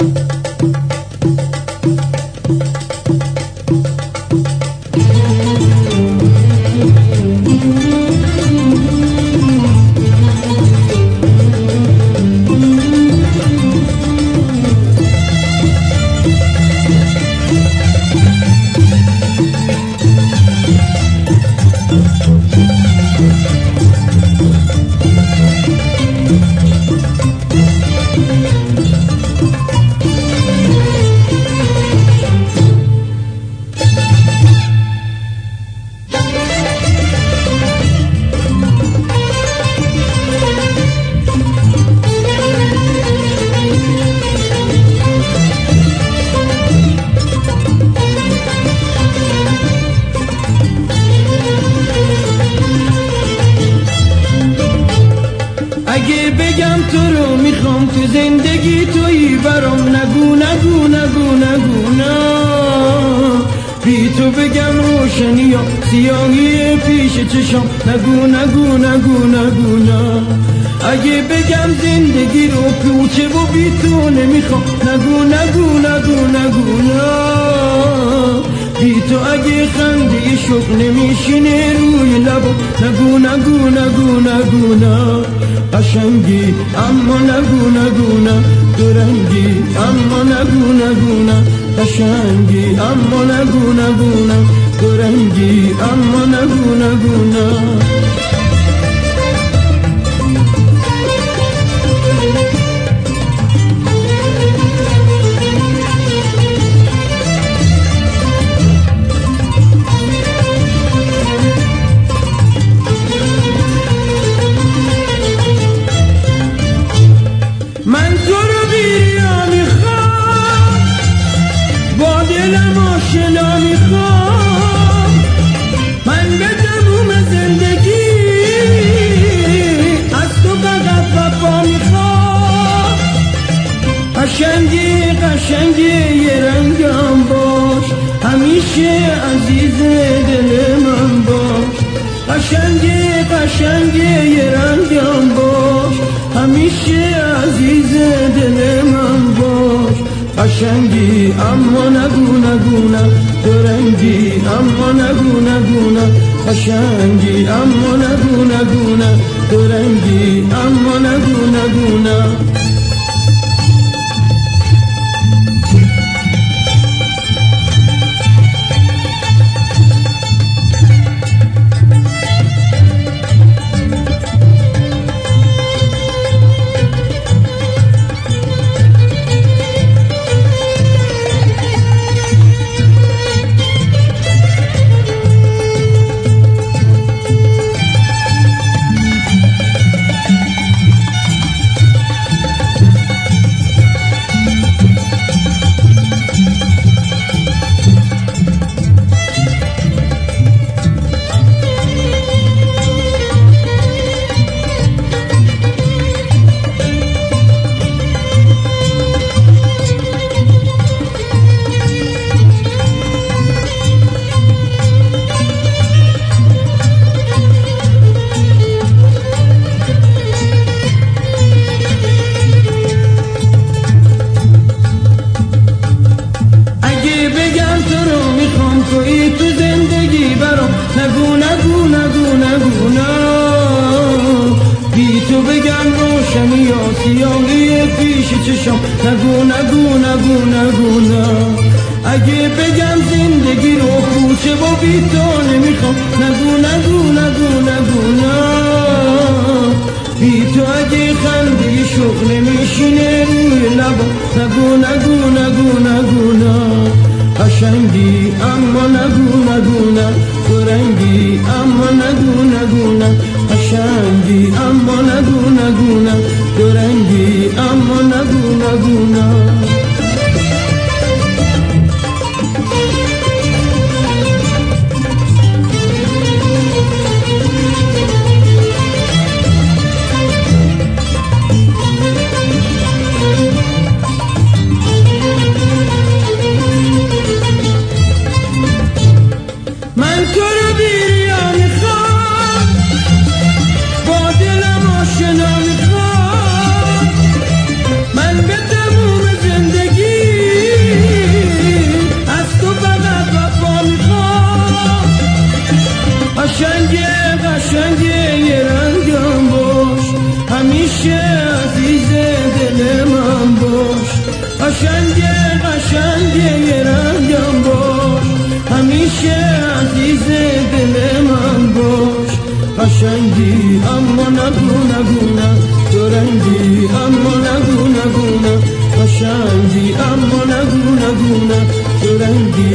اگه بگم تو رو میخوام تو زندگی تویی برام، نگو نگو نگو نگو نه. بی تو بگم روشنی یا سیاهی پیش چشام، نگو نگو نگو نگو نه. اگه بگم زندگی رو پوچه و بی تو نمیخوام، نگو نگو نگو نگو نه. بی تو اگه خنده شوق نمیشینه روی لبم، نگو نگو نگو نگو نه. قشنگی اما نگو نگو نه، دورنگی اما نگو نگو نه. قشنگی اما نگو نگو نه، دورنگی اما نگو نگو نه. من تو رو بیریا میخوام، با دلم آشنا میخوام. من به تموم زندگی از تو فقط وفا میخوام. قشنگی قشنگی یه رنگم باش، همیشه عزیز دل من باش. قشنگی قشنگی یه رنگم باش، همیشه عزیز دل من باش. قشنگی اما نگو نگو نه، دورنگی اما نگو نگو نه. قشنگی اما نگو نگو نه، دورنگی اما نگو نگو نه. تویی تو زندگی برام، نگو نگو نگو نگو نه. بی تو بگم روشنی یا سیاهی پیش چشم، نگو نگو نگو نگو نه. اگه بگم زندگی رو پوچه و بی تو نمیخوام، نگو نگو نگو نگو نه. بی تو اگه خنده شوق نمیشینه روی لبم، نگو نگو نگو نگو نه. قشنگی اما نگو نگو نه، دورنگی اما نگو نگو نه. قشنگی اما نگو نگو نه، دورنگی اما نگو نگو نه. من تو رو بیریا میخوام، با دلم قشنگ یه رنگم باش، همیشه عزیز دل من باش. قشنگ یه رنگم باش، همیشه عزیز دل من باش. قشنگی اما نگو نه، تو رنگی اما نگو نه، قشنگی اما نگو نه، تو رنگی